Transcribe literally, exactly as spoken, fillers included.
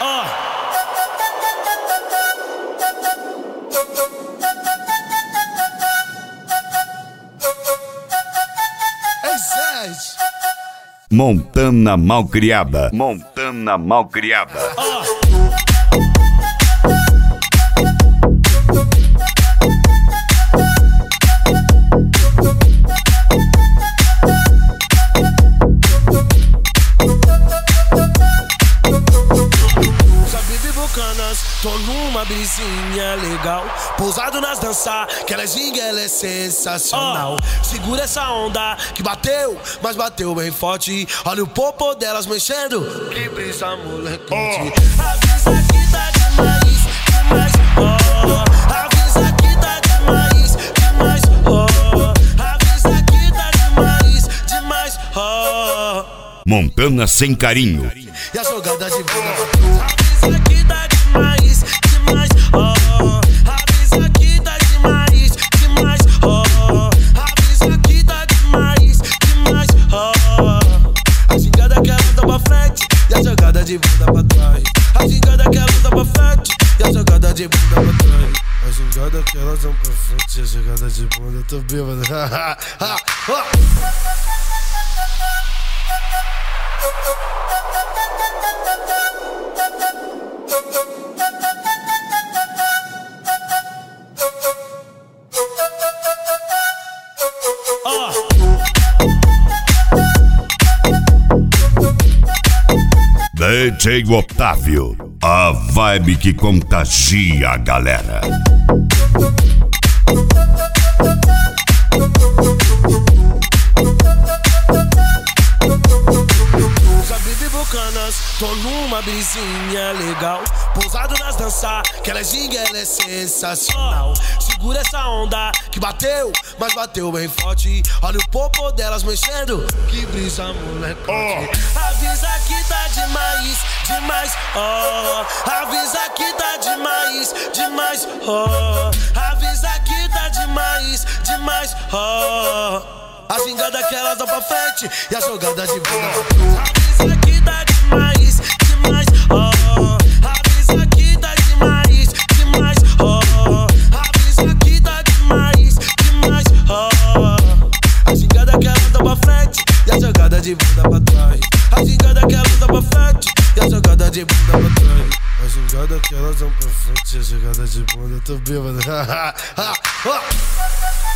Oh. Montana Malcriada. Montana Malcriada. Oh. Tô numa brisinha legal, pousado nas danças, que ela ginga, ela é sensacional. Oh. Segura essa onda que bateu, mas bateu bem forte. Olha o popô delas mexendo, que brisa molecante. Oh. Avisa que tá demais, demais, oh. Avisa que tá demais, demais, oh. Avisa que tá demais, demais, oh. Montana sem carinho. E a jogada de bunda. Avisa que tá demais, demais, oh. Avisa que tá demais, demais, oh. Avisa que tá demais, demais, oh. A gingada que ela tá pra frente e a jogada de bunda pra trás. A gingada que ela tá pra frente e a jogada de bunda pra trás. A gingada que ela tá pra frente e a jogada de bunda. Eu tô bêbado. D J Otávio, a vibe que contagia a galera. Tô numa brisinha legal, pousado nas danças, que ela é ginga, ela é sensacional. Segura essa onda que bateu, mas bateu bem forte. Olha o popô delas mexendo, que brisa molecante. Oh. Avisa que tá demais, demais, oh. Avisa que tá demais, demais, oh. Avisa que tá demais, demais, oh. A gingada que elas dão pra frente e a jogada de bunda. Avisa que tá demais, demais, oh. Avisa que tá demais, demais, oh. Avisa que tá demais, demais, oh. A gingada que elas dão pra frente e a jogada de bunda pra trás. A gingada que elas dão pra frente e a jogada de bunda pra trás. A gingada que elas dão pra frente e a jogada de bunda. Eu tô bêbado.